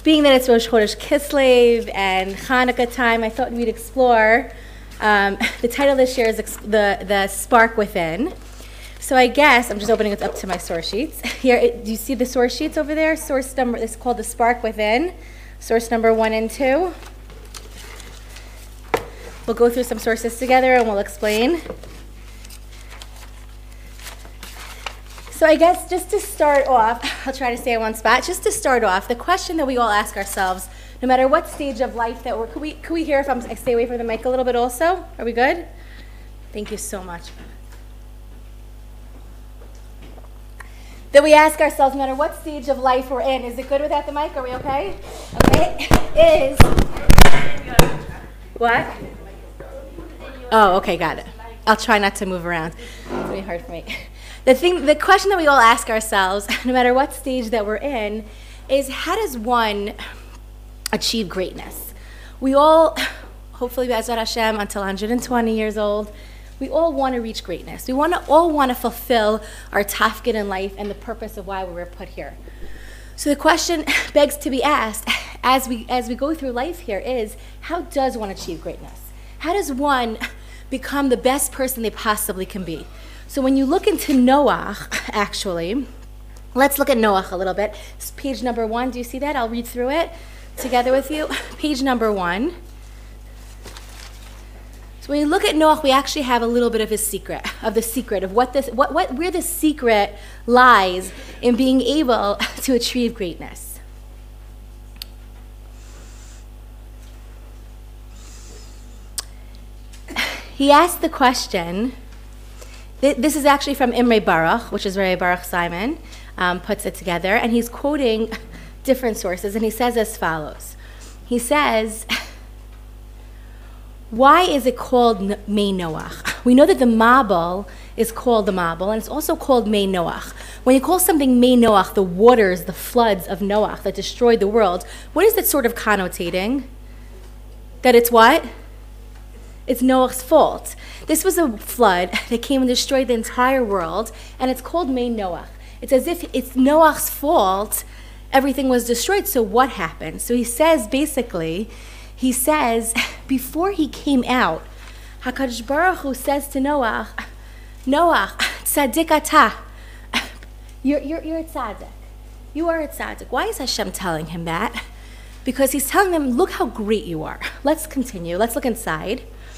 being that it's Rosh Chodesh Kislev and Hanukkah time, I thought we'd explore. The title this year is the Spark Within. So I guess I'm just opening it up to my source sheets. Here, do you see the source sheets over there? Source number, this is called the Spark Within. Source number 1 and 2. We'll go through some sources together and we'll explain. So I guess just to start off, I'll try to stay in one spot. Just to start off, the question that we all ask ourselves, no matter what stage of life that we're, could we hear if I stay away from the mic a little bit also? Are we good? Thank you so much. That we ask ourselves, no matter what stage of life we're in, is it good without the mic? Are we okay? Okay. Is what? Oh, okay, got it. I'll try not to move around. It's really hard for me. The question that we all ask ourselves, no matter what stage that we're in, is how does one achieve greatness? We all, hopefully, Be'ezrat Hashem, until 120 years old, we all want to reach greatness. We all want to fulfill our tafkid in life and the purpose of why we were put here. So the question begs to be asked as we go through life here is, how does one achieve greatness? How does one become the best person they possibly can be? So when you look into Noach, actually, let's look at Noach a little bit. It's page number 1. Do you see that? I'll read through it together with you. Page number 1. So when you look at Noach, we actually have a little bit of his secret, of where the secret lies in being able to achieve greatness. He asked the question, this is actually from Imre Baruch, which is Rabbi Baruch Simon, puts it together, and he's quoting different sources, and he says as follows. He says, why is it called Mei Noach? We know that the Mabul is called the Mabul, and it's also called Mei Noach. When you call something Mei Noach, the waters, the floods of Noach that destroyed the world, what is it sort of connotating? That it's what? It's Noach's fault. This was a flood that came and destroyed the entire world, and it's called Mei Noach. It's as if it's Noach's fault everything was destroyed. So what happened? So he says, basically, before he came out, HaKadosh Baruch Hu says to Noach, tzaddik atah, you're a tzaddik. You are a tzaddik. Why is Hashem telling him that? Because he's telling him, look how great you are. Let's continue. Let's look inside.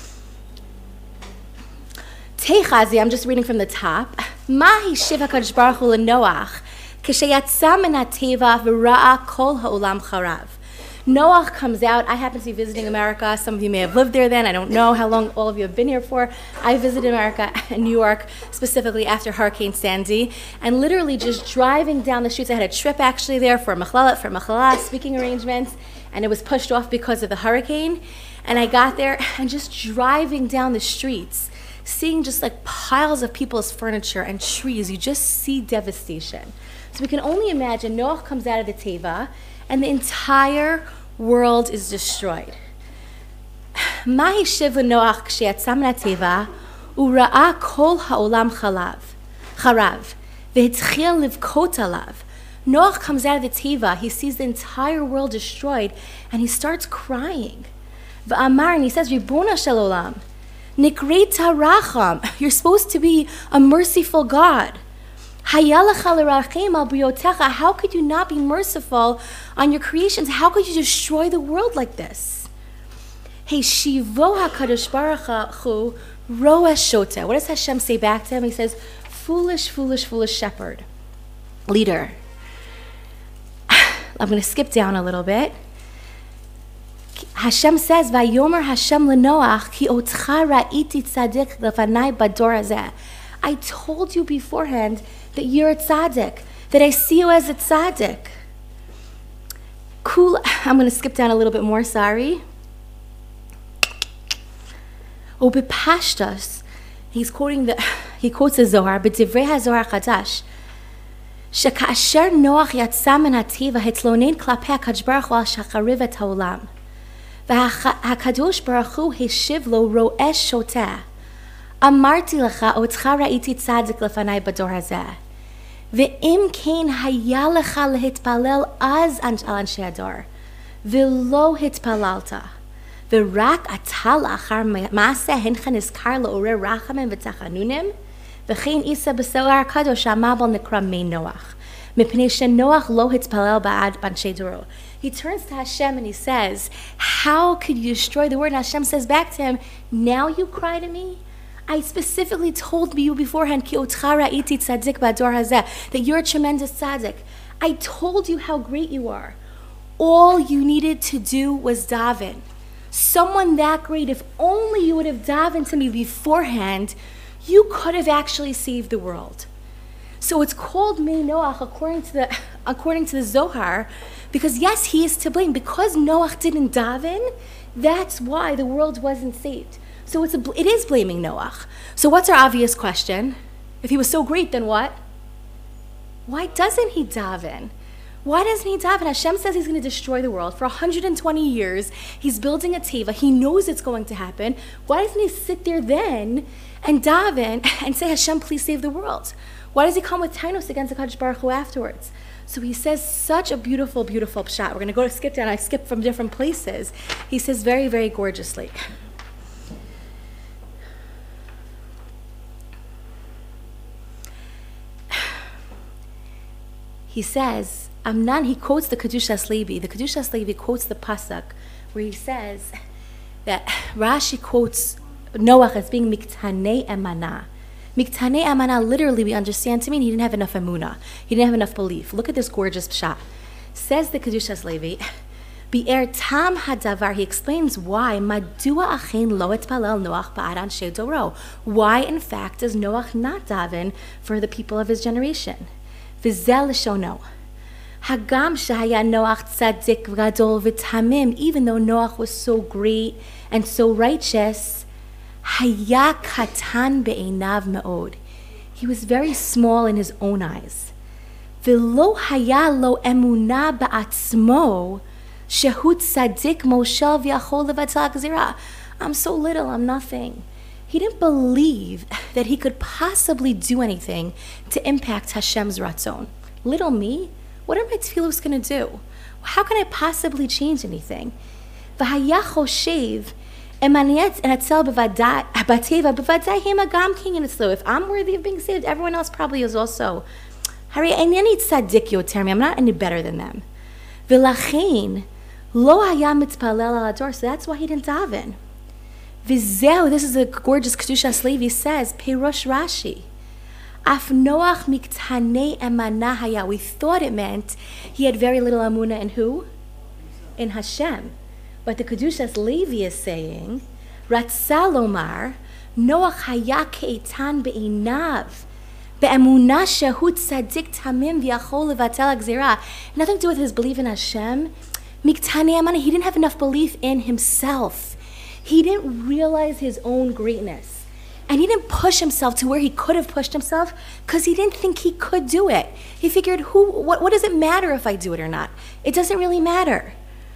Techazi, I'm just reading from the top. Mahi shiv HaKadosh Baruch Hu leNoach k'sheyatza min hateva v'ra'a kol ha'olam charav. Noach comes out. I happen to be visiting America. Some of you may have lived there then. I don't know how long all of you have been here for. I visited America and New York specifically after Hurricane Sandy, and literally just driving down the streets. I had a trip actually there for Machlala, speaking arrangements, and it was pushed off because of the hurricane. And I got there and just driving down the streets, seeing just like piles of people's furniture and trees, you just see devastation. So we can only imagine Noach comes out of the Teva and the entire world is destroyed. Mahi shiv Noach ksheyatzam teva ura'a kol ha'olam charav v'hitchil livkot alav. Noach comes out of the Teva, he sees the entire world destroyed, and he starts crying. V'amar, and he says, Ribona shel olam, Nikreta racham, you're supposed to be a merciful God. Hayalacha l'rachem al briotecha, how could you not be merciful on your creations? How could you destroy the world like this? Hey, shivo HaKadosh Baruch Hu roa shota. What does Hashem say back to him? He says, foolish, foolish, foolish shepherd, leader. I'm going to skip down a little bit. Hashem says, "Vayomer Hashem leNoach ki otcha ra'iti tzaddik lefanai bador hazeh." I told you beforehand that you're a tzaddik, that I see you as a tzaddik. Cool. I'm going to skip down a little bit more. Sorry. Obipashtas, he quotes the Zohar, but Divrei HaZohar Chadash. שכאשר נוח יצא מן הטבע התלונן כלפי הקדוש ברוך הוא על שחריב את העולם. והקדוש ברוך הוא השיב לו רואה שוטה. אמרתי לך, אותך ראיתי צדיק לפני בדור הזה. ואם כן היה לך להתפלל אז על אנשי הדור. V'lo hitpalalta. V'rak ata la'achar ma'aseh hincha nizkar la'oreh rachamen v'tachanunim. V'chein isa b'selar kadosh ha'mabel nikra mei Noach. Mipnei sheNoach lo hitpalel ba'ad b'anshei doro. He turns to Hashem and he says, how could you destroy the world? And Hashem says back to him, now you cry to me? I specifically told you beforehand, Ki otcha ra'iti tzaddik ba'dor hazeh, that you're a tremendous tzaddik. I told you how great you are. All you needed to do was daven. Someone that great, if only you would have davened to me beforehand, you could have actually saved the world. So it's called Mei Noach according to the Zohar, because yes, he is to blame. Because Noach didn't daven, that's why the world wasn't saved. So it is blaming Noach. So what's our obvious question? If he was so great, then what? Why doesn't he daven? Why doesn't he daven? Hashem says he's going to destroy the world. For 120 years, he's building a teva. He knows it's going to happen. Why doesn't he sit there then and daven and say, Hashem, please save the world? Why does he come with tainos against the Kadosh Baruch Hu afterwards? So he says such a beautiful, beautiful pshat. We're going to skip down. I skipped from different places. He says very, very gorgeously. He says, he quotes the Kedushas Levi. The Kedushas Levi quotes the pasuk where he says that Rashi quotes Noach as being Miktanei Emanah. Miktanei Emanah, literally we understand to mean he didn't have enough emunah. He didn't have enough belief. Look at this gorgeous pshat. Says the Kedushas Levi, Bi'er tam hadavar, he explains why, Madua achein lo etpalel Noach ba'ad anshei doro. Why, in fact, does Noach not daven for the people of his generation? V'zel l'shono. Hagam shahaya Noach tzaddik v'gadol v'tamim, even though Noach was so great and so righteous, haya katan be'einav me'od. He was very small in his own eyes. V'lo haya lo emunah ba'atzmo, shehu tzaddik moshel v'yachol levatel gzira. I'm so little, I'm nothing. He didn't believe that he could possibly do anything to impact Hashem's ratzon. Little me? What are my tefillos going to do? How can I possibly change anything? V'haya choshev emaniet enatzel b'vateva b'vatei hema gam king enitzlo. If I'm worthy of being saved, everyone else probably is also. Hari einani tzaddik yoter mi. I'm not any better than them. V'lachein lo haya mitzpalel al ador. So that's why he didn't daven. V'zeu, this is a gorgeous Kedushas Levi says, Peirosh Rashi. Af Noach miktanei emanah haya. We thought it meant he had very little amunah in who? In Hashem. But the Kedushas Levi is saying, Ratzah lomar, Noach haya ke'itan be'inav, be'emunah shehu tzaddik tamim v'yachol levatel gzira. Nothing to do with his belief in Hashem. Miktanei emanah, he didn't have enough belief in himself. He didn't realize his own greatness. And he didn't push himself to where he could have pushed himself because he didn't think he could do it. He figured, what does it matter if I do it or not? It doesn't really matter.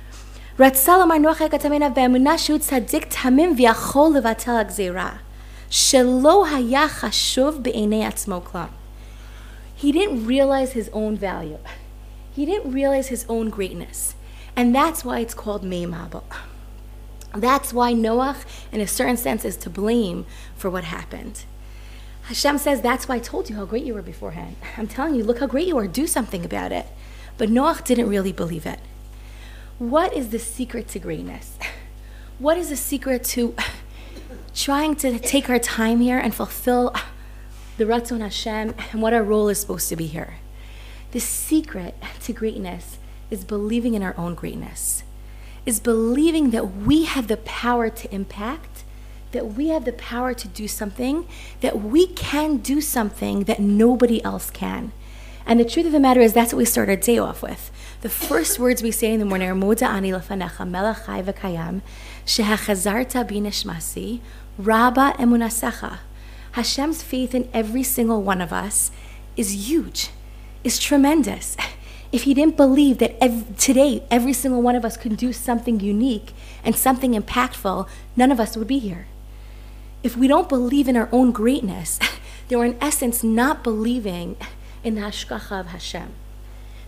He didn't realize his own value. He didn't realize his own greatness. And that's why it's called Mei Mabel. That's why Noach, in a certain sense, is to blame for what happened. Hashem says, that's why I told you how great you were beforehand. I'm telling you, look how great you are. Do something about it. But Noach didn't really believe it. What is the secret to greatness? What is the secret to trying to take our time here and fulfill the Ratzon Hashem and what our role is supposed to be here? The secret to greatness is believing in our own greatness. Is believing that we have the power to impact, that we have the power to do something, that we can do something that nobody else can. And the truth of the matter is that's what we start our day off with. The first words we say in the morning are Moda ani lefanecha melech chai v'kayam shehachazarta bi nishmasi rabba emunasecha. Hashem's faith in every single one of us is huge, is tremendous. If he didn't believe that today every single one of us could do something unique and something impactful, none of us would be here. If we don't believe in our own greatness, then we're in essence not believing in the hashgacha of Hashem.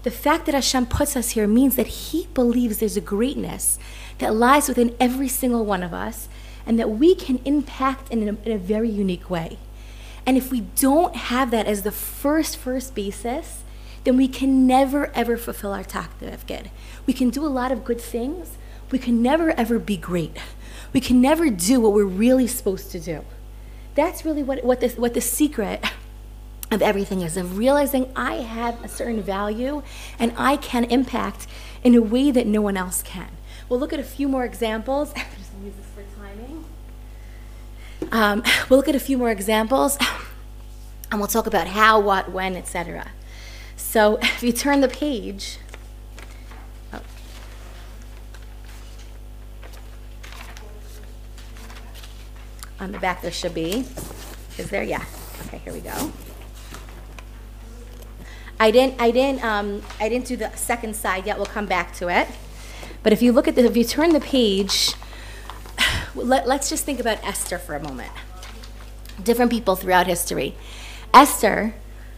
The fact that Hashem puts us here means that He believes there's a greatness that lies within every single one of us and that we can impact in a very unique way. And if we don't have that as the first basis, then we can never, ever fulfill our tafkid. We can do a lot of good things. We can never, ever be great. We can never do what we're really supposed to do. That's really what the secret of everything is, of realizing I have a certain value and I can impact in a way that no one else can. We'll look at a few more examples. Just use this for timing. We'll look at a few more examples, and we'll talk about how, what, when, etc. So if you turn the page, on the back there should be. Is there? Yeah. Okay, here we go. I didn't do the second side yet. We'll come back to it. But if you turn the page, let's just think about Esther for a moment. Different people throughout history. Esther,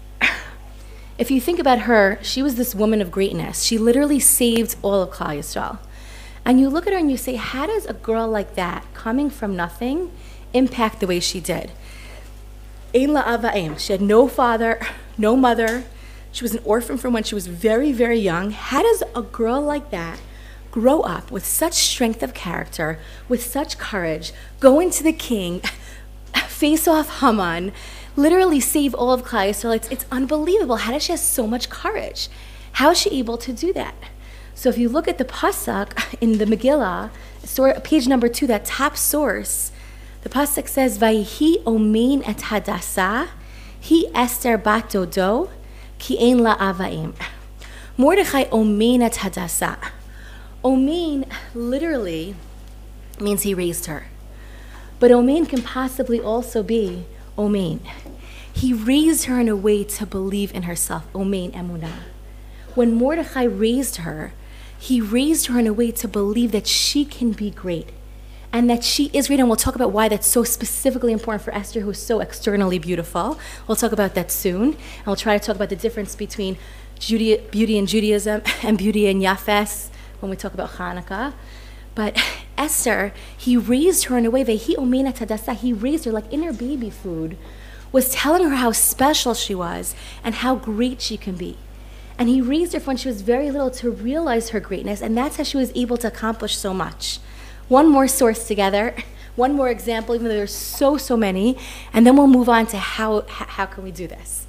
if you think about her, she was this woman of greatness. She literally saved all of Klal Yisrael. And you look at her and you say, how does a girl like that, coming from nothing, impact the way she did? Ein la'ava'im. She had no father, no mother. She was an orphan from when she was very, very young. How does a girl like that grow up with such strength of character, with such courage, go into the king, face off Haman, literally save all of Klal Yisrael? It's unbelievable. How does she have so much courage? How is she able to do that? So if you look at the pasuk in the Megillah, page number 2, that top source, the pasuk says, "Vayihi omein et Hadassah, hi Esther bat Dodo, ki ein la avaim." Mordechai omein et Hadassah. Omein literally means he raised her. But Omein can possibly also be Omein. He raised her in a way to believe in herself. Omein emunah. When Mordechai raised her, he raised her in a way to believe that she can be great and that she is great. And we'll talk about why that's so specifically important for Esther, who is so externally beautiful. We'll talk about that soon. And we'll try to talk about the difference between beauty in Judaism and beauty in Yafes when we talk about Hanukkah. But Esther, he raised her in a way that he raised her like in her baby food, was telling her how special she was and how great she can be. And he raised her when she was very little to realize her greatness, and that's how she was able to accomplish so much. One more source together, one more example, even though there's so many, and then we'll move on to how can we do this.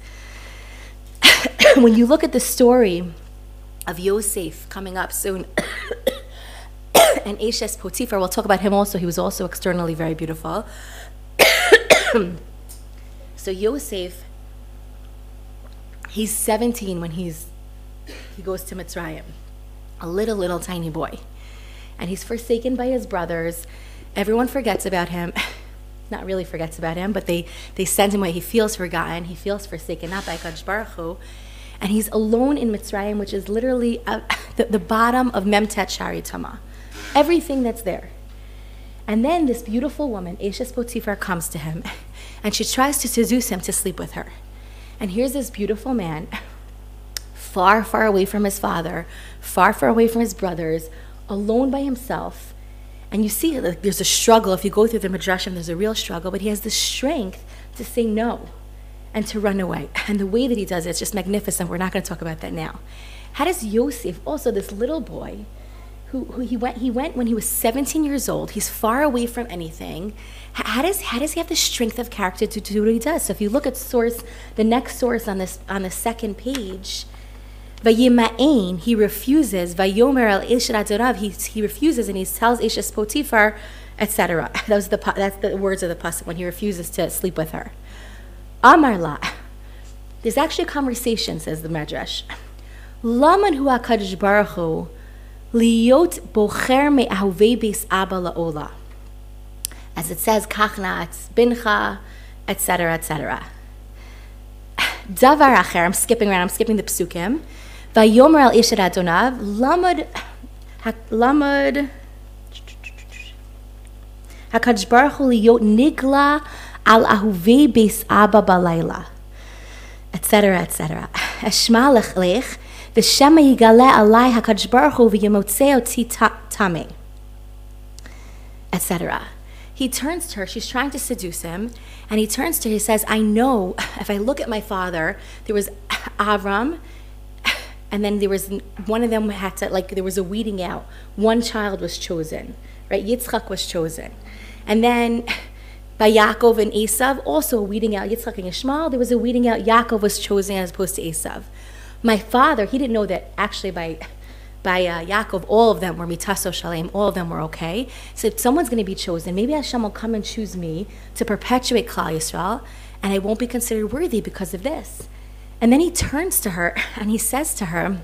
When you look at the story of Yosef coming up soon, and Eshes Potiphar, we'll talk about him also. He was also externally very beautiful. So Yosef, he's 17 when he goes to Mitzrayim, a little tiny boy. And he's forsaken by his brothers. Everyone forgets about him. Not really forgets about him, but they send him away. He feels forgotten. He feels forsaken, not by Kadosh Baruch Hu. And he's alone in Mitzrayim, which is literally the bottom of Memtet Shari Tama. Everything that's there. And then this beautiful woman, Eshes Potiphar, comes to him, and she tries to seduce him to sleep with her. And here's this beautiful man, far away from his father, far away from his brothers, alone by himself. And you see, there's a struggle. If you go through the Midrashim, there's a real struggle, but he has the strength to say no and to run away. And the way that he does it is just magnificent. We're not going to talk about that now. How does Yosef, also this little boy, who he went when he was 17 years old, he's far away from anything, how does he have the strength of character to do what he does? So if you look at the next source on the second page, Vayima'ain, he refuses, Vayomer al Eshet Adorav, he refuses, and he tells Eshes Potiphar, etc. That's the words of the pasuk when he refuses to sleep with her. Amar la. There's actually a conversation, says the Medrash. Laman hu HaKadosh Baruch Hu liot bocher me'ahovei beis Abba la'ola. As it says, Kach na'atz bincha, etc., etc. Davar acher, I'm skipping the psukim. Vayomer al Eshet Adonav, lamad HaKadosh Baruch Hu liot nigla al ahovei beis Abba balayla, etc., etc. Eshma lech V'shema yigale alai HaKadosh Baruch Hu v'yemotzei oti tamei, etc. He turns to her, she's trying to seduce him, and he turns to her, he says, I know, if I look at my father, there was Avram, and then there was, one of them had to, like, there was a weeding out. One child was chosen, right? Yitzchak was chosen. And then by Yaakov and Esav, also a weeding out. Yitzchak and Yishmael, there was a weeding out. Yaakov was chosen as opposed to Esav. My father, he didn't know that actually by Yaakov, all of them were mitaso shalem, all of them were okay. So if someone's going to be chosen, maybe Hashem will come and choose me to perpetuate Klal Yisrael, and I won't be considered worthy because of this. And then he turns to her and he says to her,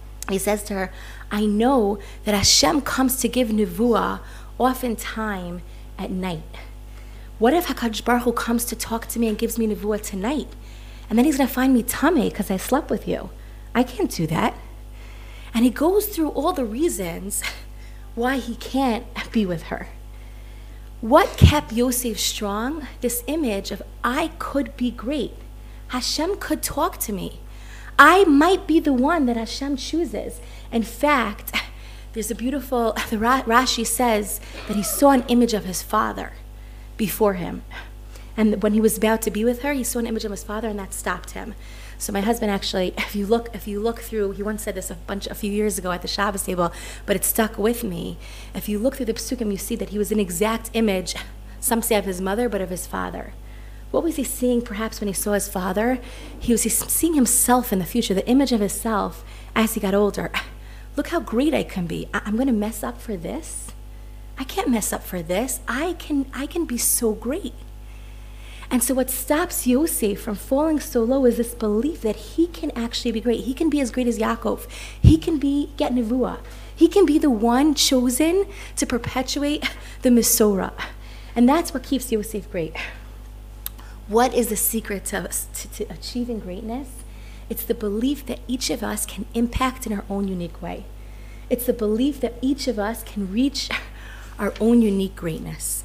I know that Hashem comes to give nevuah oftentimes at night. What if HaKadosh Baruch Hu comes to talk to me and gives me nevuah tonight? And then he's going to find me tamei because I slept with you. I can't do that. And he goes through all the reasons why he can't be with her. What kept Yosef strong? This image of I could be great. Hashem could talk to me. I might be the one that Hashem chooses. In fact, there's a beautiful, the Rashi says that he saw an image of his father before him. And when he was about to be with her, he saw an image of his father, and that stopped him. So my husband actually, if you look through, he once said this a few years ago at the Shabbos table, but it stuck with me. If you look through the Psukim, you see that he was an exact image, some say of his mother, but of his father. What was he seeing perhaps when he saw his father? He was seeing himself in the future, the image of himself as he got older. Look how great I can be. I'm going to mess up for this? I can't mess up for this. I can be so great. And so what stops Yosef from falling so low is this belief that he can actually be great. He can be as great as Yaakov. He can get nevuah. He can be the one chosen to perpetuate the Mesorah. And that's what keeps Yosef great. What is the secret to achieving greatness? It's the belief that each of us can impact in our own unique way. It's the belief that each of us can reach our own unique greatness.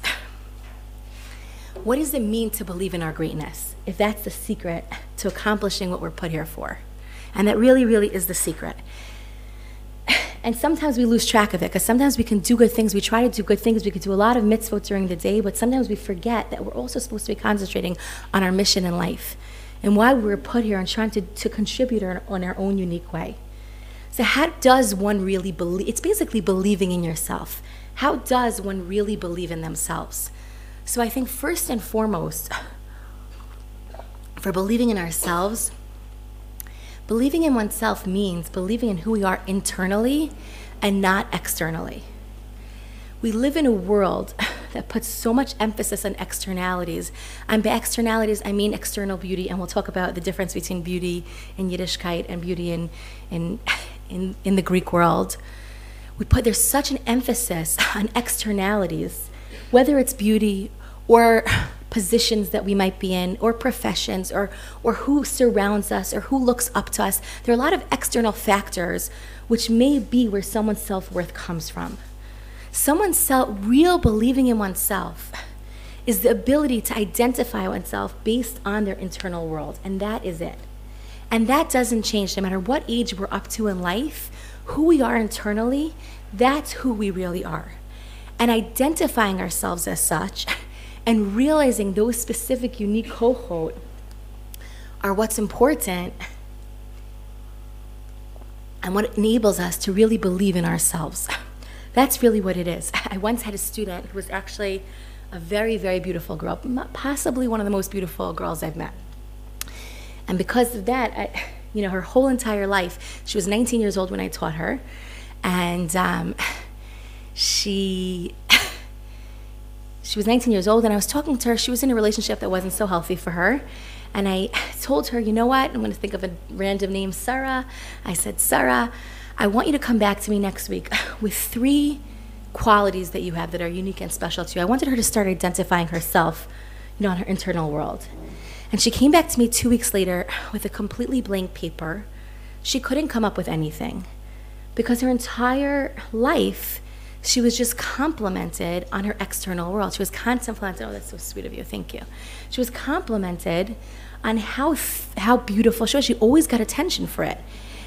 What does it mean to believe in our greatness, if that's the secret to accomplishing what we're put here for? And that really, really is the secret. And sometimes we lose track of it, because sometimes we can do good things, we try to do good things, we can do a lot of mitzvot during the day, but sometimes we forget that we're also supposed to be concentrating on our mission in life and why we were put here and trying to contribute on our own unique way. So how does one really believe? It's basically believing in yourself. How does one really believe in themselves? So I think first and foremost, for believing in ourselves, believing in oneself means believing in who we are internally and not externally. We live in a world that puts so much emphasis on externalities. And by externalities, I mean external beauty, and we'll talk about the difference between beauty in Yiddishkeit and beauty in the Greek world. There's such an emphasis on externalities, whether it's beauty or positions that we might be in, or professions, or who surrounds us, or who looks up to us. There are a lot of external factors which may be where someone's self-worth comes from. Someone's real believing in oneself is the ability to identify oneself based on their internal world, and that is it. And that doesn't change no matter what age we're up to in life. Who we are internally, that's who we really are. And identifying ourselves as such and realizing those specific unique kohot are what's important and what enables us to really believe in ourselves. That's really what it is. I once had a student who was actually a very, very beautiful girl, possibly one of the most beautiful girls I've met. And because of that, her whole entire life, she was 19 years old when I taught her, and she was 19 years old, and I was talking to her. She was in a relationship that wasn't so healthy for her, and I told her, you know what, I'm going to think of a random name, Sarah. I said, Sarah, I want you to come back to me next week with 3 qualities that you have that are unique and special to you. I wanted her to start identifying herself, in her internal world. And she came back to me 2 weeks later with a completely blank paper. She couldn't come up with anything because her entire life, she was just complimented on her external world. She was complimented, oh, that's so sweet of you, thank you. She was complimented on how beautiful she was. She always got attention for it.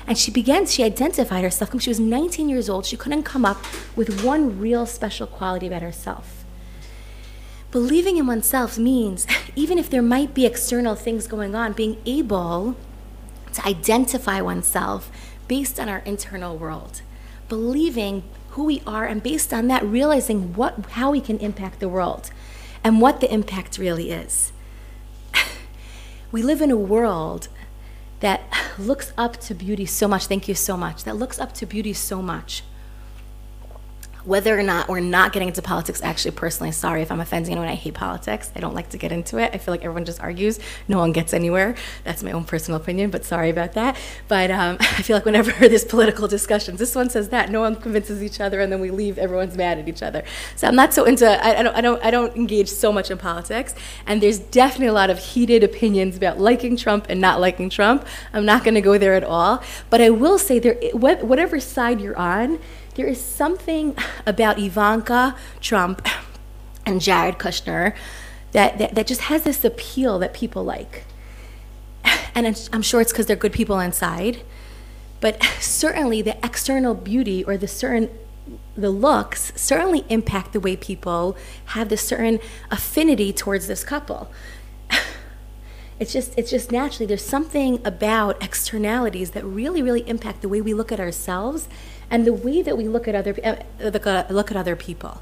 And she identified herself. When she was 19 years old, she couldn't come up with one real special quality about herself. Believing in oneself means, even if there might be external things going on, being able to identify oneself based on our internal world. Believing who we are, and based on that, realizing how we can impact the world and what the impact really is. We live in a world that looks up to beauty so much. Thank you so much. That looks up to beauty so much. Whether or not we're not getting into politics, actually, personally, sorry if I'm offending anyone, I hate politics. I don't like to get into it. I feel like everyone just argues. No one gets anywhere. That's my own personal opinion, but sorry about that. But I feel like whenever there's political discussions, this one says that, no one convinces each other, and then we leave, everyone's mad at each other. So I'm not so into, I don't engage so much in politics, and there's definitely a lot of heated opinions about liking Trump and not liking Trump. I'm not gonna go there at all, but I will say, whatever side you're on, there is something about Ivanka Trump and Jared Kushner that just has this appeal that people like. And I'm sure it's because they're good people inside, but certainly the external beauty or the looks certainly impact the way people have this certain affinity towards this couple. It's just naturally, there's something about externalities that really, really impact the way we look at ourselves and the way that we look at other people.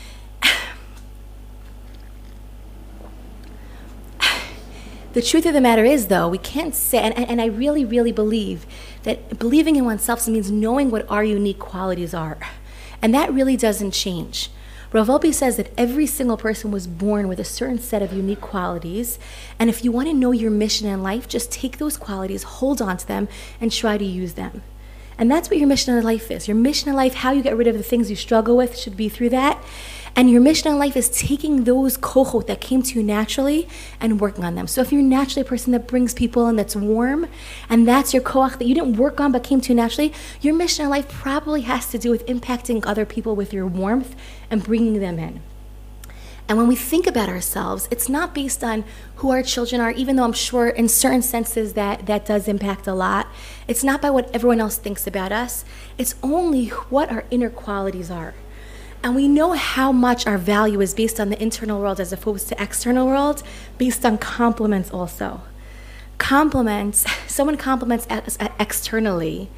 The truth of the matter is, though, we can't say, and I really, really believe that believing in oneself means knowing what our unique qualities are. And that really doesn't change. Rav Wolpe says that every single person was born with a certain set of unique qualities, and if you want to know your mission in life, just take those qualities, hold on to them, and try to use them. And that's what your mission in life is. Your mission in life, how you get rid of the things you struggle with, should be through that. And your mission in life is taking those kochot that came to you naturally and working on them. So if you're naturally a person that brings people in, that's warm, and that's your koach that you didn't work on but came to you naturally, your mission in life probably has to do with impacting other people with your warmth and bringing them in. And when we think about ourselves, it's not based on who our children are, even though I'm sure in certain senses that does impact a lot. It's not by what everyone else thinks about us. It's only what our inner qualities are. And we know how much our value is based on the internal world as opposed to external world, based on compliments also. Compliments, someone compliments us externally,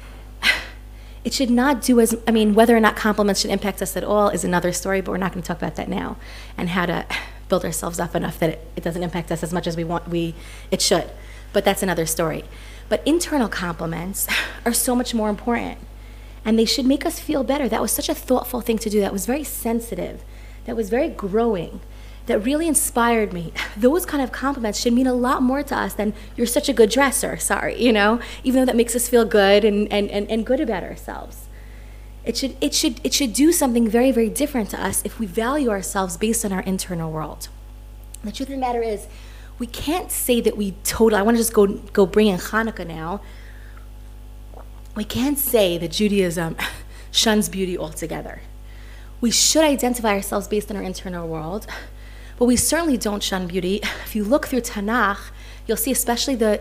it should not do as, whether or not compliments should impact us at all is another story, but we're not going to talk about that now, and how to build ourselves up enough that it doesn't impact us as much as it should. But that's another story. But internal compliments are so much more important, and they should make us feel better. That was such a thoughtful thing to do. That was very sensitive. That was very growing. That really inspired me. Those kind of compliments should mean a lot more to us than "you're such a good dresser," sorry, even though that makes us feel good and good about ourselves. It should do something very, very different to us if we value ourselves based on our internal world. The truth of the matter is, we can't say that I want to just go bring in Hanukkah now. We can't say that Judaism shuns beauty altogether. We should identify ourselves based on our internal world, but we certainly don't shun beauty. If you look through Tanakh, you'll see, especially the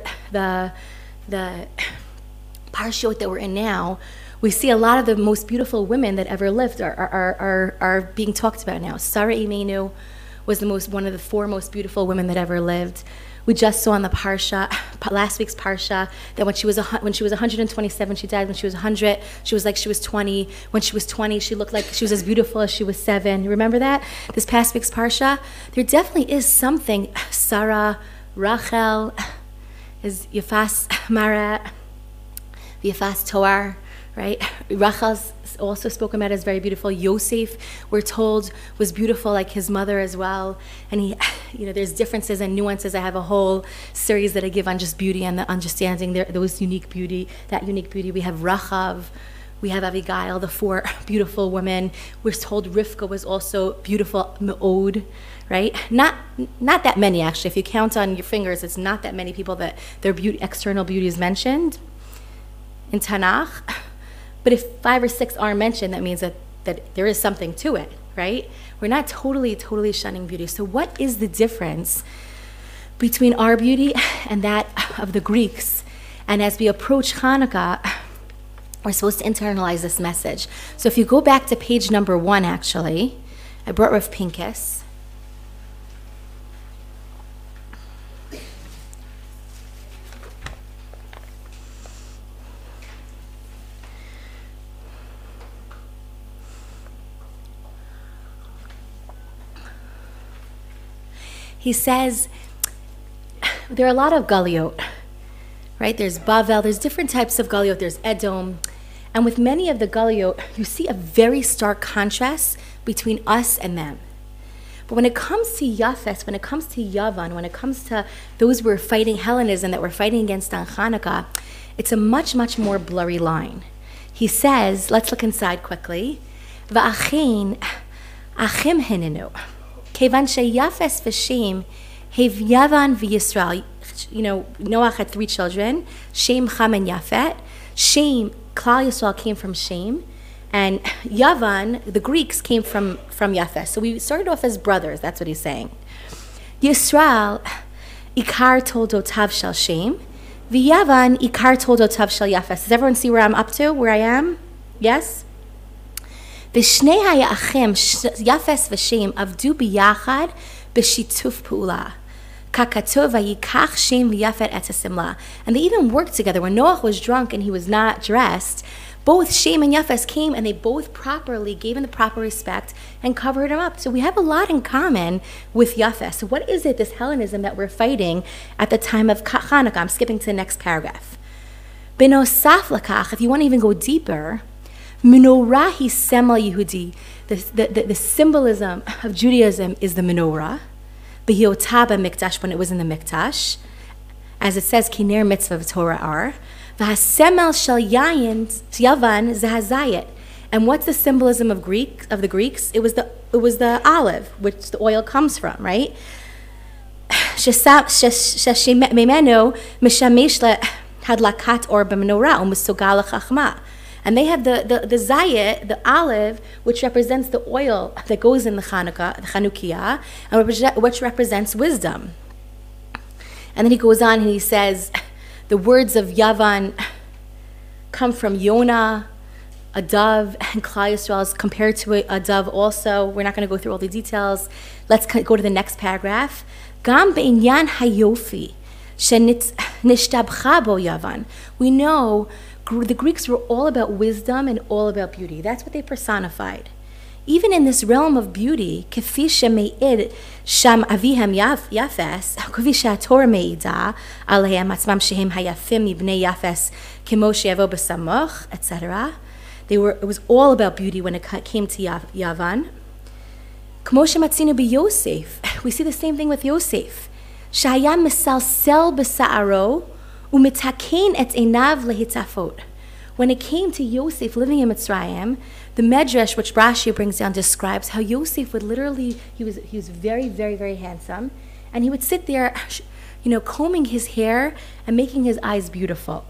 parashot that we're in now, we see a lot of the most beautiful women that ever lived are being talked about now. Sarah Imenu was one of the 4 most beautiful women that ever lived. We just saw in the parsha, last week's parsha, that when she was 127, she died. When she was 100, she was like she was 20. When she was 20, she looked like she was as beautiful as she was 7. You remember that? This past week's parsha? There definitely is something. Sarah, Rachel, is Yafas Mara, Yafas Toar, right? Rachel's also spoken about as very beautiful. Yosef, we're told, was beautiful like his mother as well. And there's differences and nuances. I have a whole series that I give on just beauty and the understanding that unique beauty. We have Rachav, we have Abigail, the 4 beautiful women. We're told Rivka was also beautiful, Me'od, right? Not that many, actually. If you count on your fingers, it's not that many people that their external beauty is mentioned in Tanakh. But if 5 or 6 are mentioned, that means that there is something to it, right? We're not totally shunning beauty. So what is the difference between our beauty and that of the Greeks? And as we approach Hanukkah, we're supposed to internalize this message. So if you go back to page number 1, actually, I brought Rav Pincus. He says, there are a lot of Galiot, right? There's Bavel, there's different types of Galiot, there's Edom. And with many of the Galiot, you see a very stark contrast between us and them. But when it comes to Yafes, when it comes to Yavan, when it comes to those who are fighting Hellenism, that we're fighting against on Hanukkah, it's a much, much more blurry line. He says, let's look inside quickly. Va'achein achim hinenu. Kevan sheyafes v'shem hev Yavan v'Yisrael. You know, Noach had 3 children, Shem, Ham, and Yafet. Shem, Klal Yisrael came from Shem, and Yavan, the Greeks, came from Yafes. So we started off as brothers, that's what he's saying. Yisrael, Ikar toldotav shel Shem, v'Yavan, Ikar toldotav shel Yafes. Does everyone see where I'm up to, where I am? Yes? V'shnei ha'yachim, Yafes v'Shem, avdu b'yachad b'shituf pu'ula. And they even worked together. When Noach was drunk and he was not dressed, both Shem and Yafes came and they both properly gave him the proper respect and covered him up. So we have a lot in common with Yafes. So what is it, this Hellenism that we're fighting at the time of Hanukkah? I'm skipping to the next paragraph. Benosaf lakach, if you want to even go deeper, menorah hi semel Yehudi, the symbolism of Judaism is the menorah. B'yotaba mikdash, when it was in the mikdash, as it says, kiner mitzvah v'torah are. V'hasemel shel yayin yavan zehazayit. And what's the symbolism of the Greeks? It was the olive, which the oil comes from, right? Sheshememenu mishamesh hadlakat or b'menorah u'musogal l'chachma. And they have the zayit, the olive, which represents the oil that goes in the Chanukah, the Chanukiah, and which represents wisdom. And then he goes on and he says, the words of Yavan come from Yonah, a dove, and Klal Yisrael is compared to a dove also. We're not going to go through all the details. Let's go to the next paragraph. Gam be'inyan hayofi shenishtabcha bo Yavan. We know the Greeks were all about wisdom and all about beauty. That's what they personified. Even in this realm of beauty, kefi sheme'id sham avihem Yafes, kefi she'atorah me'ida alehem atzmam shehem hayafim ibnei Yafes kemo she'yavo b'samoch, etc. It was all about beauty when it came to Yavan. Kemo shematzinu b'Yosef. We see the same thing with Yosef. Shehaya mesalsel b'sa'aro umitaken et einav lehitzafot. When it came to Yosef living in Mitzrayim, the Medrash, which Rashi brings down, describes how Yosef would literally, he was very, very, very handsome, and he would sit there, combing his hair and making his eyes beautiful.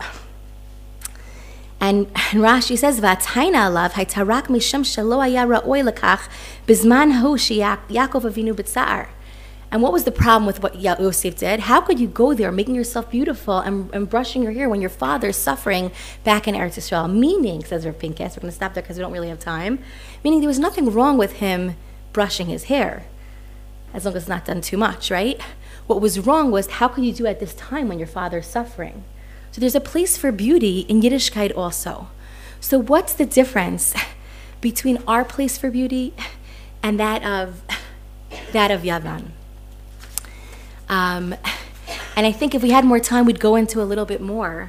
And Rashi says, "V'atayna alav haytarak misham shelo haya ra'oi lekach bizman hu sheYaakov Avinu b'tzar." And what was the problem with what Yosef did? How could you go there making yourself beautiful and brushing your hair when your father is suffering back in Eretz Yisrael? Meaning, says Rav Pincus, we're going to stop there because we don't really have time, meaning there was nothing wrong with him brushing his hair, as long as it's not done too much, right? What was wrong was, how could you do it at this time when your father is suffering? So there's a place for beauty in Yiddishkeit also. So what's the difference between our place for beauty and that of Yavan? And I think if we had more time, we'd go into a little bit more.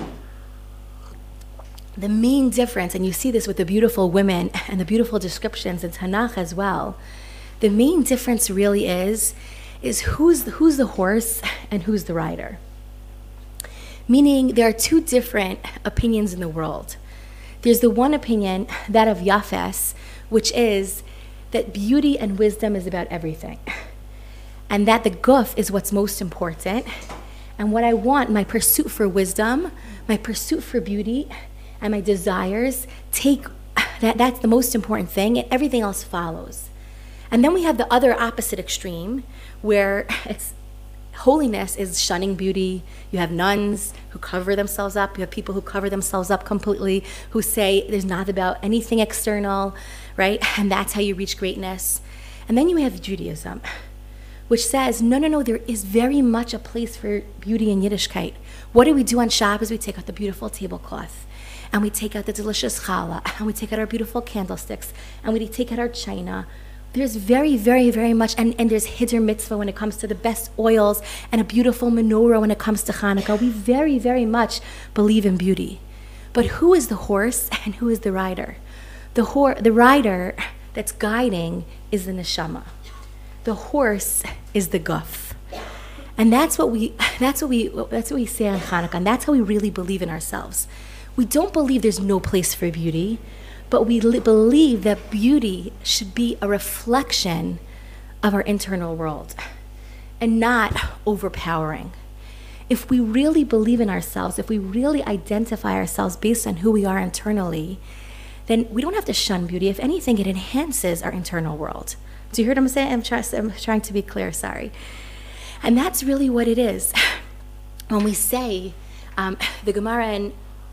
The main difference, and you see this with the beautiful women and the beautiful descriptions in Tanakh as well, the main difference really is who's the horse and who's the rider. Meaning there are two different opinions in the world. There's the one opinion, that of Yafes, which is that beauty and wisdom is about everything. And that the guf is what's most important. And what I want, my pursuit for wisdom, my pursuit for beauty, and my desires, that's the most important thing, and everything else follows. And then we have the other opposite extreme, where it's Holiness is shunning beauty. You have nuns who cover themselves up. You have people who cover themselves up completely, who say there's not about anything external, right? And that's how you reach greatness. And then you have Judaism, which says, no, there is very much a place for beauty in Yiddishkeit. What do we do on Shabbos? We take out the beautiful tablecloth, and we take out the delicious challah, and we take out our beautiful candlesticks, and we take out our china. There's very, very, very much, and there's Hiddur Mitzvah when it comes to the best oils, and a beautiful menorah when it comes to Hanukkah. We very, very much believe in beauty. But who is the horse and who is the rider? The rider that's guiding is the neshama. The horse is the guf. And that's what we say on Hanukkah, and that's how we really believe in ourselves. We don't believe there's no place for beauty, but we believe that beauty should be a reflection of our internal world and not overpowering. If we really believe in ourselves, if we really identify ourselves based on who we are internally, then we don't have to shun beauty. If anything, it enhances our internal world. Do you hear what I'm saying? I'm trying to be clear, sorry. And that's really what it is. When we say, the Gemara in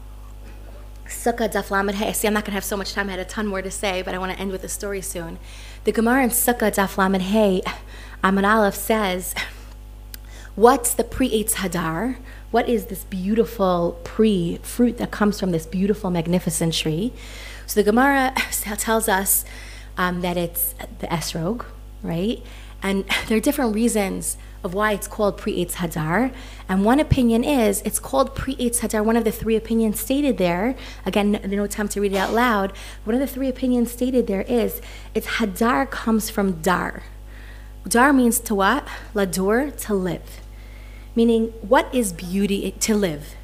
Sukkah Daf Lamed Hey, see, I'm not going to have so much time, I had a ton more to say, but I want to end with a story soon. The Gemara in Sukkah Daf Lamed Hey, Amud Aleph says, what's the pre-Eitz Hadar? What is this beautiful fruit that comes from this beautiful, magnificent tree? So the Gemara tells us that it's the esrog, right? And there are different reasons of why it's called pre-Eitz Hadar. And one opinion is it's called pre-Eitz Hadar. One of the three opinions stated there, again, no time to read it out loud, one of the three opinions stated there is it's Hadar comes from dar. Dar means to what? Ladur, to live. Meaning, what is beauty? To live.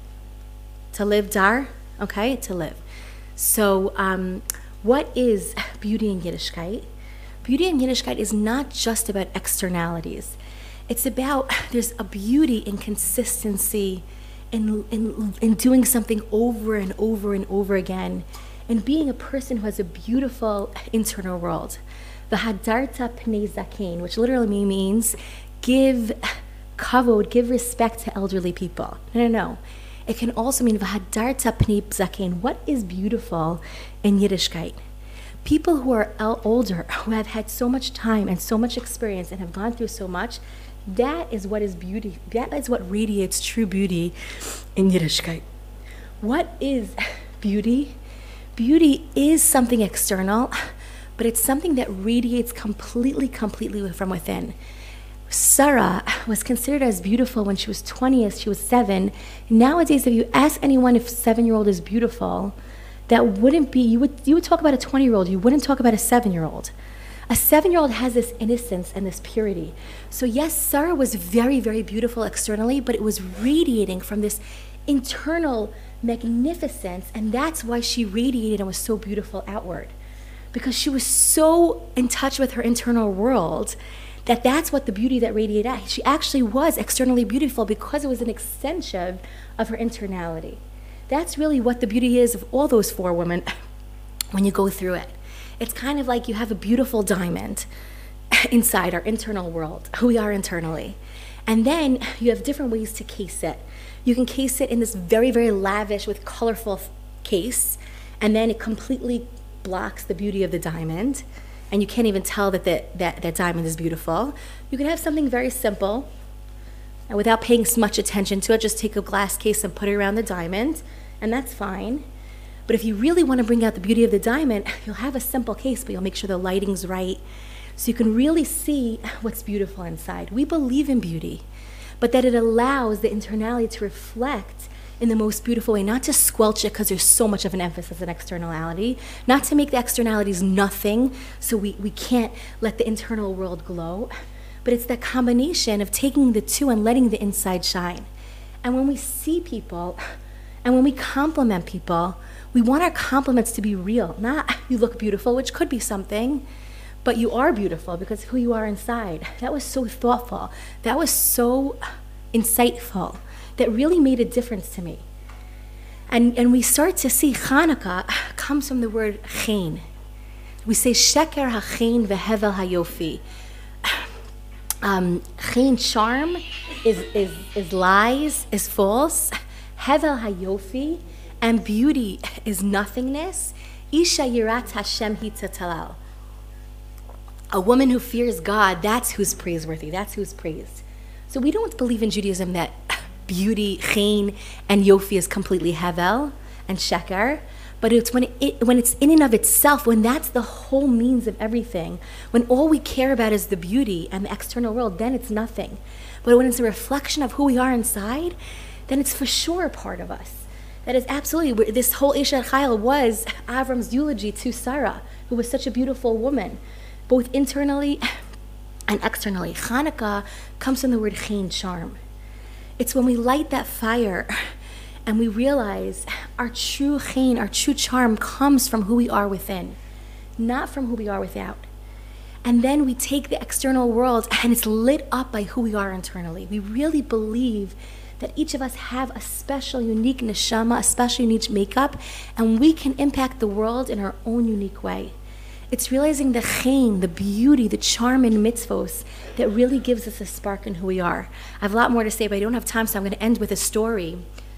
To live, dar? Okay, to live. So, what is beauty in Yiddishkeit? Beauty in Yiddishkeit is not just about externalities. It's about, there's a beauty in consistency, in doing something over and over and over again, and being a person who has a beautiful internal world. V'hadarta pnei zakein, which literally means give kavod, give respect to elderly people. No. It can also mean v'hadarta pnei zakein. What is beautiful in Yiddishkeit? People who are older, who have had so much time and so much experience and have gone through so much, that is what is beauty. That is what radiates true beauty in Yiddishkeit. What is beauty? Beauty is something external, but it's something that radiates completely from within. Sarah was considered as beautiful when she was 20, as she was 7. Nowadays, if you ask anyone if a 7-year-old is beautiful, that wouldn't be, you would talk about a 20-year-old, you wouldn't talk about a 7-year-old. A 7-year-old has this innocence and this purity. So yes, Sarah was very, very beautiful externally, but it was radiating from this internal magnificence, and that's why she radiated and was so beautiful outward. Because she was so in touch with her internal world that's what the beauty that radiated out. She actually was externally beautiful because it was an extension of her internality. That's really what the beauty is of all those 4 women when you go through it. It's kind of like you have a beautiful diamond inside our internal world, who we are internally. And then you have different ways to case it. You can case it in this very, very lavish with colorful case, and then it completely blocks the beauty of the diamond, and you can't even tell that that diamond is beautiful. You can have something very simple, and without paying much attention to it, just take a glass case and put it around the diamond, and that's fine. But if you really want to bring out the beauty of the diamond, you'll have a simple case, but you'll make sure the lighting's right, so you can really see what's beautiful inside. We believe in beauty, but that it allows the internality to reflect in the most beautiful way, not to squelch it because there's so much of an emphasis on externality, not to make the externalities nothing so we can't let the internal world glow, but it's that combination of taking the two and letting the inside shine. And when we see people and when we compliment people, we want our compliments to be real, not you look beautiful, which could be something, but you are beautiful because of who you are inside. That was so thoughtful. That was so insightful. That really made a difference to me. And we start to see Hanukkah comes from the word chen. We say sheker hachen vehevel hayofi. Chen charm is lies, is false. Hevel hayofi, and beauty is nothingness. Isha yirat Hashem hitatalal. A woman who fears God, that's who's praiseworthy, that's who's praised. So we don't believe in Judaism that beauty, chen, and yofi is completely hevel and sheker. But it's when it's in and of itself, when that's the whole means of everything, when all we care about is the beauty and the external world, then it's nothing. But when it's a reflection of who we are inside, then it's for sure a part of us. That is absolutely, this whole Eshet Chayil was Avram's eulogy to Sarah, who was such a beautiful woman, both internally and externally. Hanukkah comes from the word chen, charm. It's when we light that fire and we realize our true chen, our true charm comes from who we are within, not from who we are without. And then we take the external world and it's lit up by who we are internally. We really believe that each of us have a special, unique neshama, a special, unique makeup, and we can impact the world in our own unique way. It's realizing the chen, the beauty, the charm in mitzvos that really gives us a spark in who we are. I have a lot more to say, but I don't have time, so I'm going to end with a story.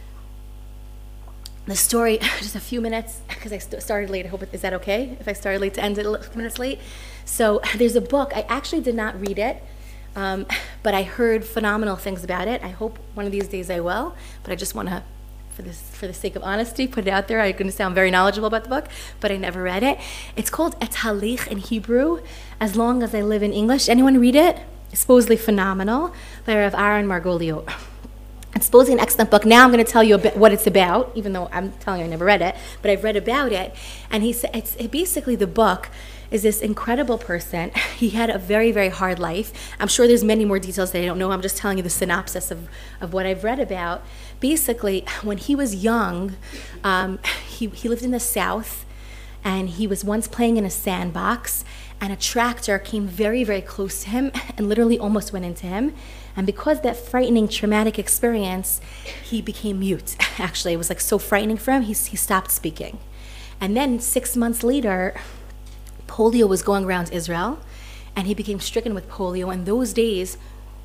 The story, just a few minutes, because I started late. I hope, is that okay? If I started late to end it a few minutes late? So there's a book. I actually did not read it, but I heard phenomenal things about it. I hope one of these days I will, but I just want to, for the sake of honesty, put it out there. I'm going to sound very knowledgeable about the book, but I never read it. It's called Et Halich in Hebrew, As Long as I Live in English. Anyone read it? It's supposedly phenomenal, by Rav Aaron Margolio. It's supposedly an excellent book. Now I'm going to tell you a bit what it's about, even though I'm telling you I never read it, but I've read about it. And he said, basically the book is this incredible person. He had a very, very hard life. I'm sure there's many more details that I don't know. I'm just telling you the synopsis of what I've read about. Basically, when he was young, he lived in the South, and he was once playing in a sandbox, and a tractor came very, very close to him and literally almost went into him. And because that frightening, traumatic experience, he became mute. Actually, it was like so frightening for him, he stopped speaking. And then 6 months later, polio was going around Israel, and he became stricken with polio. In those days,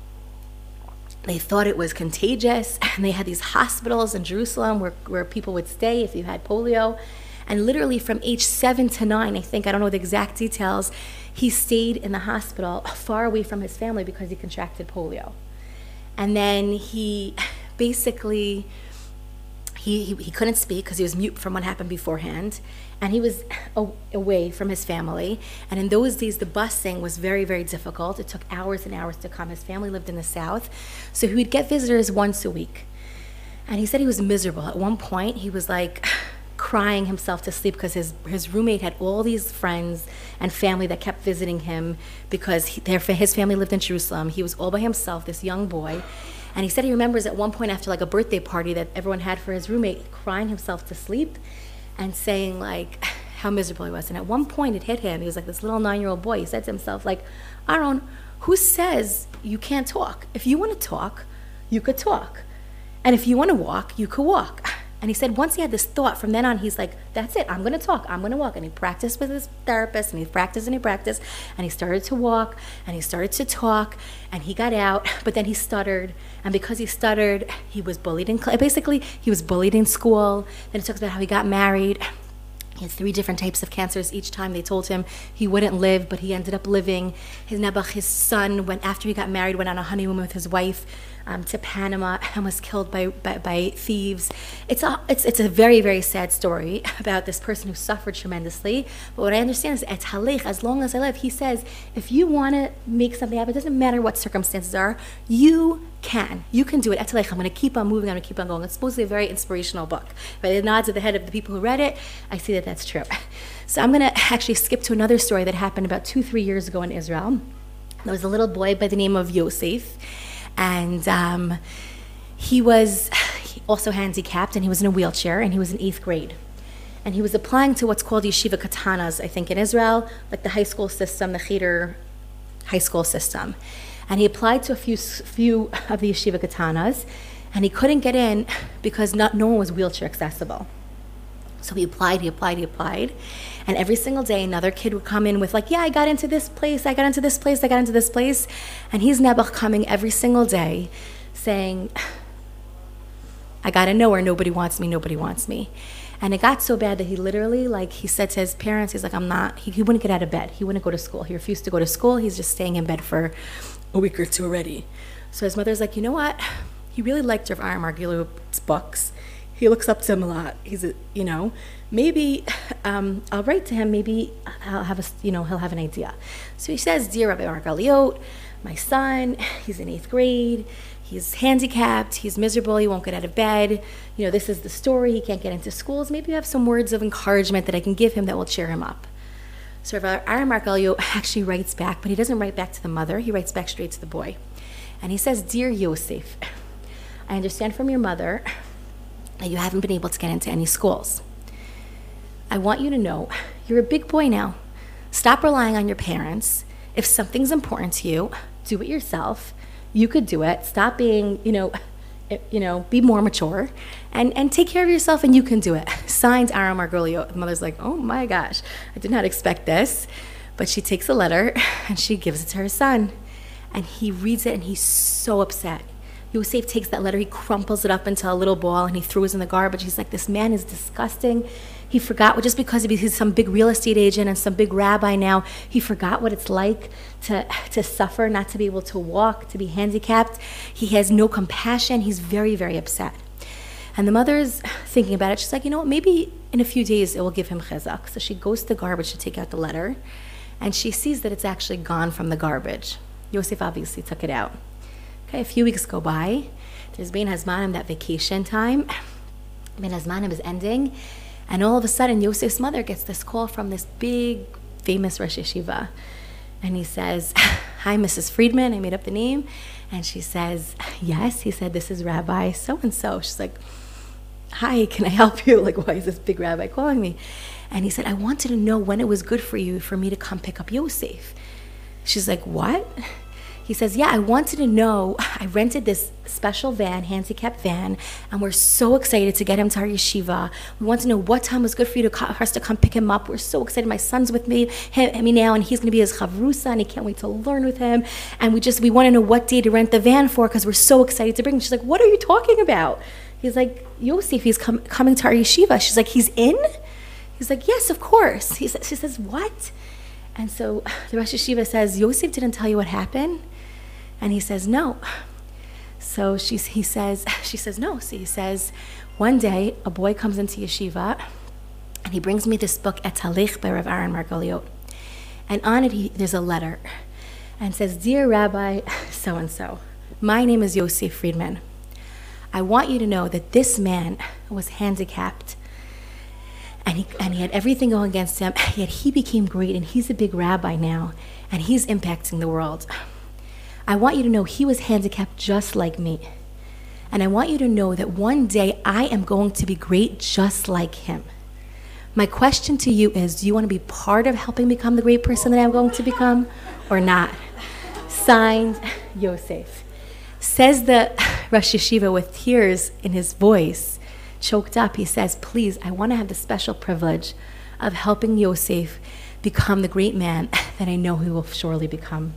they thought it was contagious, and they had these hospitals in Jerusalem where people would stay if you had polio. And literally from age 7 to 9, I think, I don't know the exact details, he stayed in the hospital far away from his family because he contracted polio. And then he basically, he couldn't speak because he was mute from what happened beforehand. And he was away from his family. And in those days, the busing was very, very difficult. It took hours and hours to come. His family lived in the South. So he would get visitors once a week. And he said he was miserable. At one point, he was like crying himself to sleep because his roommate had all these friends and family that kept visiting him because his family lived in Jerusalem. He was all by himself, this young boy. And he said he remembers at one point after like a birthday party that everyone had for his roommate, crying himself to sleep and saying like how miserable he was. And at one point it hit him. He was like this little 9-year-old boy. He said to himself like, Aaron, who says you can't talk? If you want to talk, you could talk. And if you want to walk, you could walk. And he said once he had this thought, from then on, he's like, that's it, I'm going to talk, I'm going to walk. And he practiced with his therapist, and he practiced, and he started to walk, and he started to talk, and he got out, but then he stuttered. And because he stuttered, he was bullied he was bullied in school. Then it talks about how he got married. He had 3 different types of cancers. Each time they told him he wouldn't live, but he ended up living. His son, after he got married, went on a honeymoon with his wife to Panama and was killed by thieves. It's a very, very sad story about this person who suffered tremendously. But what I understand is, et halech, as long as I live, he says, if you want to make something happen, it doesn't matter what circumstances are, you can do it. Et halech, I'm going to keep on moving, I'm going to keep on going. It's supposedly a very inspirational book. By the nods of the head of the people who read it, I see that that's true. So I'm going to actually skip to another story that happened about 2-3 years ago in Israel. There was a little boy by the name of Yosef, and he was also handicapped, and he was in a wheelchair, and he was in 8th grade. And he was applying to what's called yeshiva katanas, I think, in Israel, like the high school system, the cheder high school system. And he applied to a few of the yeshiva katanas, and he couldn't get in because no one was wheelchair accessible. So he applied. And every single day, another kid would come in with like, yeah, I got into this place. And he's nebuch coming every single day saying, I got to know where nobody wants me. And it got so bad that he literally, like, he said to his parents, he's like, he wouldn't get out of bed. He wouldn't go to school. He refused to go to school. He's just staying in bed for a week or two already. So his mother's like, you know what? He really liked Rav Aaron Margoliot's books. He looks up to him a lot. Maybe I'll write to him. Maybe he'll have an idea. So he says, dear Rabbi Margoliot, my son, he's in 8th grade. He's handicapped. He's miserable. He won't get out of bed. This is the story. He can't get into schools. Maybe you have some words of encouragement that I can give him that will cheer him up. So Rabbi Aaron Margoliot actually writes back, but he doesn't write back to the mother. He writes back straight to the boy. And he says, dear Yosef, I understand from your mother that you haven't been able to get into any schools. I want you to know you're a big boy now. Stop relying on your parents. If something's important to you, do it yourself. You could do it. Stop being, be more mature and take care of yourself, and you can do it. Signed, Aaron Margoliot. The mother's like, oh my gosh, I did not expect this. But she takes a letter and she gives it to her son. And he reads it and he's so upset. Yosef takes that letter, he crumples it up into a little ball and he throws it in the garbage. He's like, this man is disgusting. He forgot, just because he's some big real estate agent and some big rabbi now, he forgot what it's like to suffer, not to be able to walk, to be handicapped. He has no compassion. He's very, very upset. And the mother's thinking about it. She's like, maybe in a few days it will give him chizak. So she goes to the garbage to take out the letter, and she sees that it's actually gone from the garbage. Yosef obviously took it out. Okay, a few weeks go by. There's Bein Hazmanim, that vacation time. Bein Hazmanim is ending. And all of a sudden, Yosef's mother gets this call from this big, famous Rosh Yeshiva. And he says, hi, Mrs. Friedman. I made up the name. And she says, yes. He said, this is Rabbi so-and-so. She's like, hi, can I help you? Like, why is this big rabbi calling me? And he said, I wanted to know when it was good for me to come pick up Yosef. She's like, what? He says, yeah, I wanted to know. I rented this special van, handicapped van, and we're so excited to get him to our yeshiva. We want to know what time was good for us to come pick him up. We're so excited. My son's with me now, and he's going to be his chavrusa, and he can't wait to learn with him. And we want to know what day to rent the van for, because we're so excited to bring him. She's like, what are you talking about? He's like, Yosef, he's coming to our yeshiva. She's like, he's in? He's like, yes, of course. She says, what? And so the Rosh Yeshiva says, Yosef didn't tell you what happened? And he says, no. So she says, no. So he says, one day, a boy comes into yeshiva, and he brings me this book, Et Halich by Rav Aaron Margoliot. And on it, there's a letter. And says, dear Rabbi so-and-so, my name is Yosef Friedman. I want you to know that this man was handicapped, and he had everything going against him, yet he became great, and he's a big rabbi now, and he's impacting the world. I want you to know he was handicapped just like me. And I want you to know that one day I am going to be great just like him. My question to you is, do you want to be part of helping become the great person that I'm going to become or not? Signed, Yosef. Says the Rosh Yeshiva with tears in his voice, choked up, he says, please, I want to have the special privilege of helping Yosef become the great man that I know he will surely become.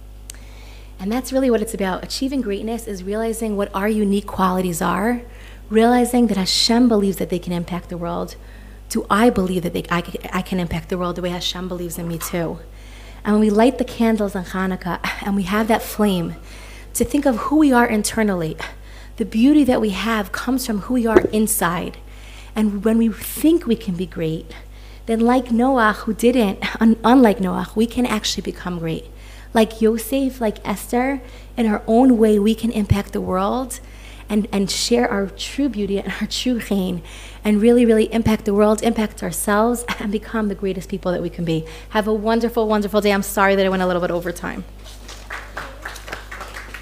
And that's really what it's about. Achieving greatness is realizing what our unique qualities are, realizing that Hashem believes that they can impact the world. Do I believe that I can impact the world the way Hashem believes in me too? And when we light the candles on Hanukkah and we have that flame, to think of who we are internally, the beauty that we have comes from who we are inside. And when we think we can be great, then like Noach, who didn't, unlike Noach, we can actually become great. Like Yosef, like Esther, in our own way, we can impact the world and share our true beauty and our true chen, and really, really impact the world, impact ourselves, and become the greatest people that we can be. Have a wonderful, wonderful day. I'm sorry that I went a little bit over time.